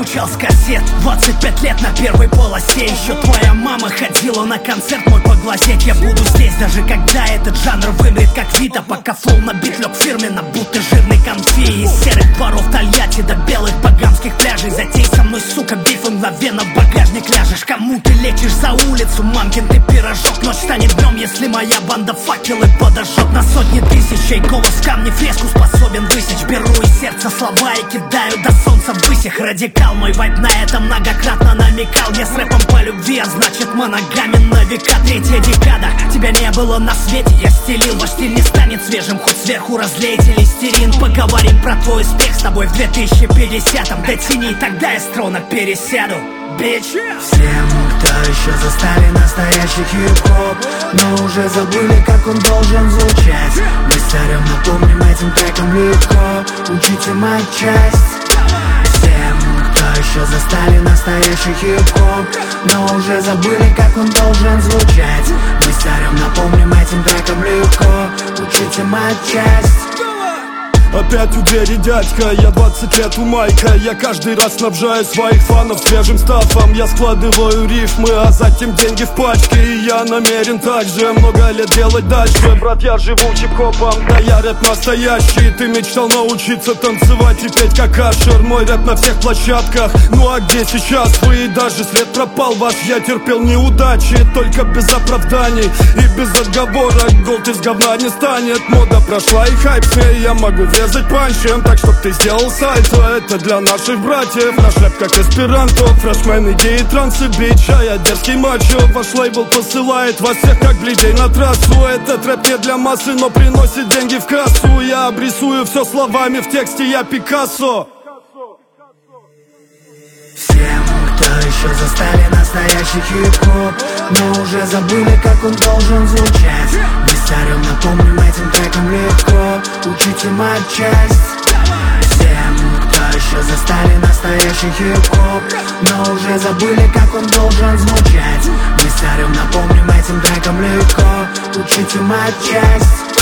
скучал с кассет. 25 лет на первой полосе. Еще твоя мама ходила на концерт мой поглазеть. Я буду здесь, даже когда этот жанр вымрет как Вита. Пока флоу набит лег фирменно, будто жирный конфи. Из серых дворов Тольятти до белых багамских пляжей. Затей со мной, сука, биф, мгновенно в багажник ляжешь. Кому ты лечишь за улицу, мамкин ты пирожок. Ночь станет днем, если моя банда факелы подожжет. На сотни тысяч голос камни фреску способен высечь. Беру из сердца слова и кидаю до солнца высих. Радикал, мой вайб на это многократно намекал. Я с рэпом по любви, а значит моногамен на века. Третья декада, тебя не было на свете. Я стелил, ваш стиль не станет свежим. Хоть сверху разлейте листерин. Поговорим про твой успех с тобой в 2050-м. Дотяни, тогда я с трона пересяду. Bitch. Всем, кто еще застали настоящий хип-хоп, но уже забыли, как он должен звучать, мы с царем напомним этим треком легко. Учите матчасть. Всем, кто еще застали настоящий хип-хоп, но уже забыли, как он должен звучать, мы с царем напомним этим треком легко. Учите матчасть. Опять у двери дядька, я 20 лет у майка. Я каждый раз снабжаю своих фанов свежим стафом. Я складываю рифмы, а затем деньги в пачке. И я намерен также много лет делать дальше. Брат, я живу хип-хопом, да я рэп настоящий. Ты мечтал научиться танцевать и петь как Ашер. Мой рэп на всех площадках, ну а где сейчас вы? И даже след пропал ваш, я терпел неудачи. Только без оправданий и без отговорок. Голд из говна не станет, мода прошла и хайп с ней. Я могу резать панчем, так чтоб ты сделал сальто. Это для наших братьев, наш рэп как эсперанто. Фрешмен, идеи, трансы, бич, а я дерзкий мачо. Ваш лейбл посылает вас всех как блядей на трассу. Этот рэп не для массы, но приносит деньги в кассу. Я обрисую все словами, в тексте я Пикассо. Всем, кто еще застали настоящий хип-хоп, но уже забыли, как он должен звучать, мы с царем напомним этим треком легко. Учите матчасть. Всем, кто еще застали настоящий хип-хоп, но уже забыли, как он должен звучать, мы с царем напомним этим треком легко. Учите матчасть.